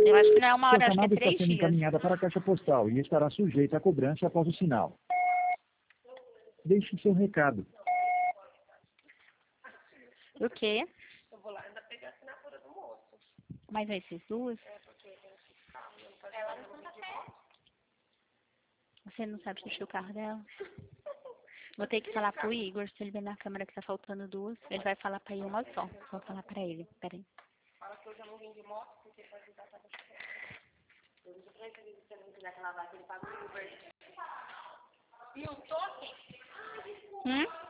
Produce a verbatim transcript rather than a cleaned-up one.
Eu acho que não é uma Sua hora, acho que é chamada está três sendo dias. encaminhada para a caixa postal e estará sujeita a cobrança após o sinal. Deixe seu recado. O quê? Eu vou lá ainda pegar a assinatura do moço. Mas esses duas? É, porque tem que ficar. Ela não Santa Fé. Você não sabe se o carro dela? Vou ter que falar pro Igor, se ele ver na câmera que tá faltando duas, ele vai falar pra ir uma só. Vou falar pra ele, peraí. Fala que eu já não vim de moto, porque vai ajudar pra você. Eu disse pra ele que se ele não quiser que lavar, que ele paga o Uber. E o toque? Hum?